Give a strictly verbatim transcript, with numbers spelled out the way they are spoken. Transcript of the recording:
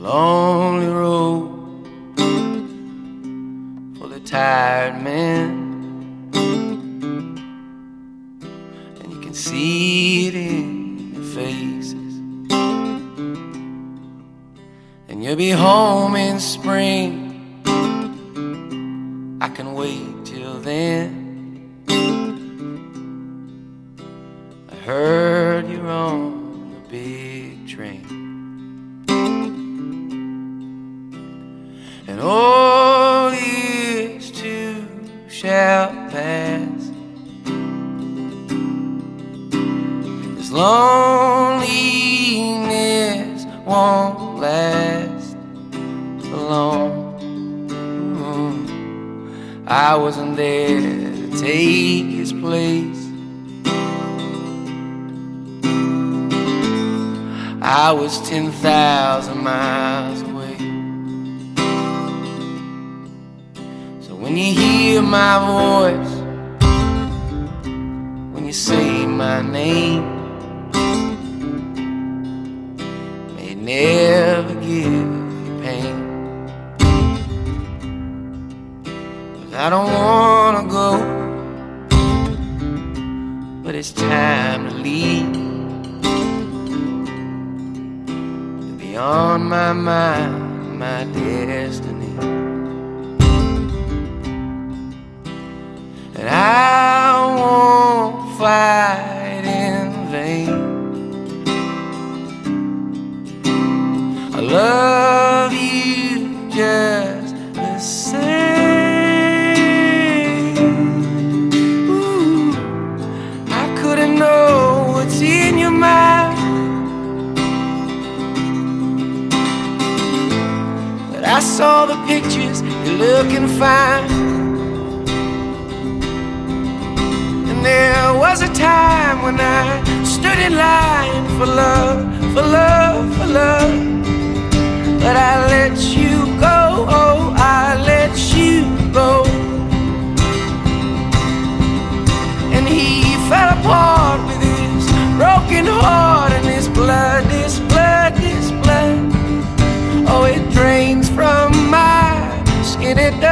lonely road full of tired men, and you can see it in their faces. And you'll be home in spring, I can wait till then. I heard you're on the big train, and all this too shall pass. This loneliness won't last for long. I wasn't there to take his place. I was ten thousand miles away. So when you hear my voice, when you say my name, may it never give you pain. 'Cause I don't wanna go, but it's time to leave. On my mind, my destiny, and I won't fight in vain. I love you just the same. Ooh, I couldn't know what's in your mind, I saw the pictures, you're looking fine. And there was a time when I stood in line for love, for love, for love. But I let you go, oh, I let you go. And he fell apart with his broken heart, and his blood, this blood, this blood, oh, it drains from my skin, it does.